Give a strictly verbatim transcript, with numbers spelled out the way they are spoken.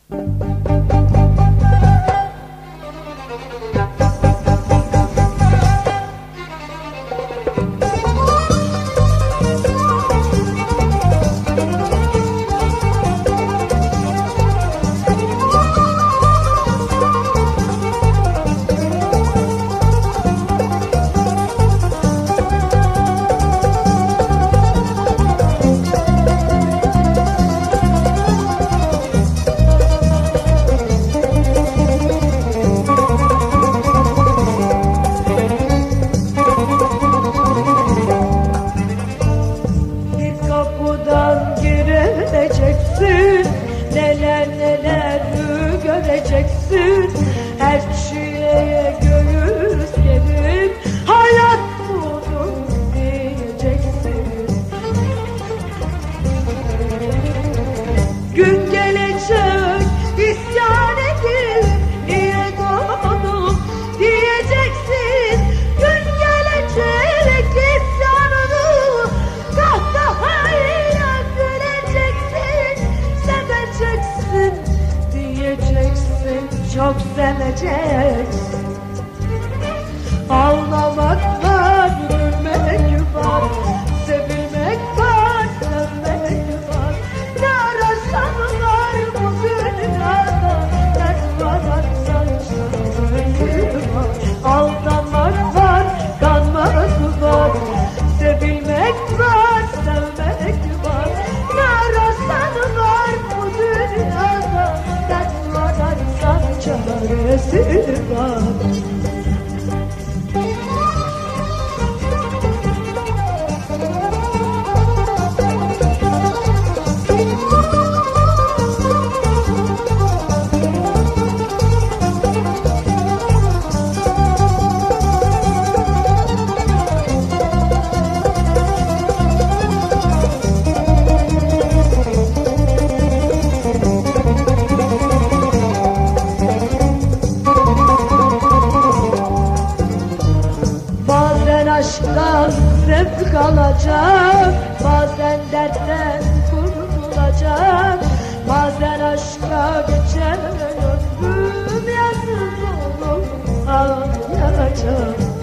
Neler neler göreceksin, her şeye göğüs gerip hayat budur diyeceksin. Gün gelecek isyan edip niye doğdum diyeceksin. Gün gelecek isyanını kahkahayla güleceksin. Seveceksin diyeceksin, çok seveceksin. Ağlamak var, gülmek var, sevilmek var, sevmek var. Ne ararsan var bu dünyada, dert var arsan çaresi var. Aldanmak var, kanmak var, sevilmek var, sevmek var. Ne ararsan var bu dünyada, dert var arsan çaresi var. Aşktan zevk alacak, bazen dertten kurtulacak. Bazen aşka geçer ömrüm, yalnız olup ağlayacak.